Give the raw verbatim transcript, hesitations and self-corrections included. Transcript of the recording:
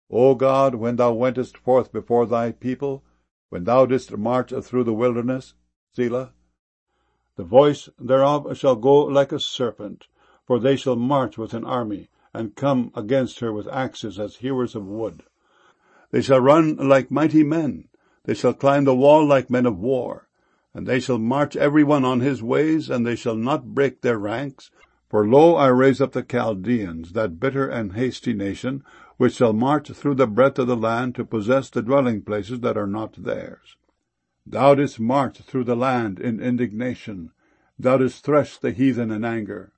O God, when thou wentest forth before thy people, when thou didst march through the wilderness, Selah, the voice thereof shall go like a serpent, for they shall march with an army, and come against her with axes as hewers of wood. They shall run like mighty men, they shall climb the wall like men of war, and they shall march every one on his ways, and they shall not break their ranks. For lo, I raise up the Chaldeans, that bitter and hasty nation, which shall march through the breadth of the land to possess the dwelling places that are not theirs. Thou didst march through the land in indignation. Thou didst thresh the heathen in anger.